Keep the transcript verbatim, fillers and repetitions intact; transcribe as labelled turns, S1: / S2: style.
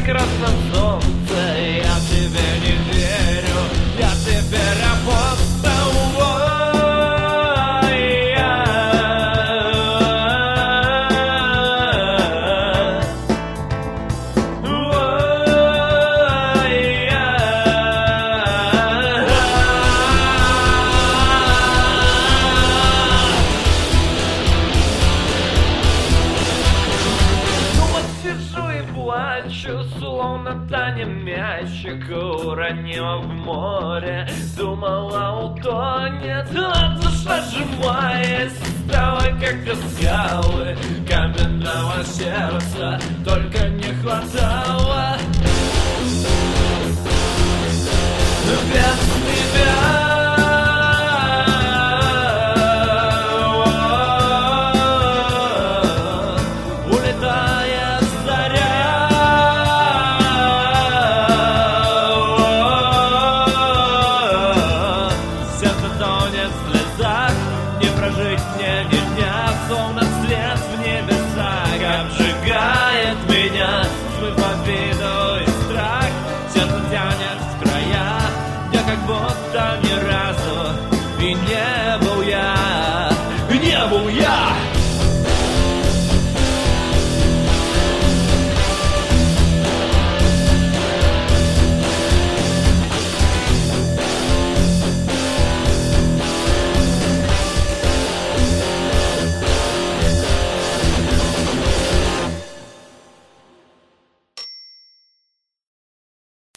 S1: красном солнце. Я тебе не верю, я теперь апостол. Словно Таня мячик уронила в море, думала утонет, а душа сжимаясь стала как до скалы каменного сердца, только не хватало без тебя. Прожить мне ни дня, словно свет в небесах обжигает меня, смыв обиду и страх. Сердце тянет в края, где как будто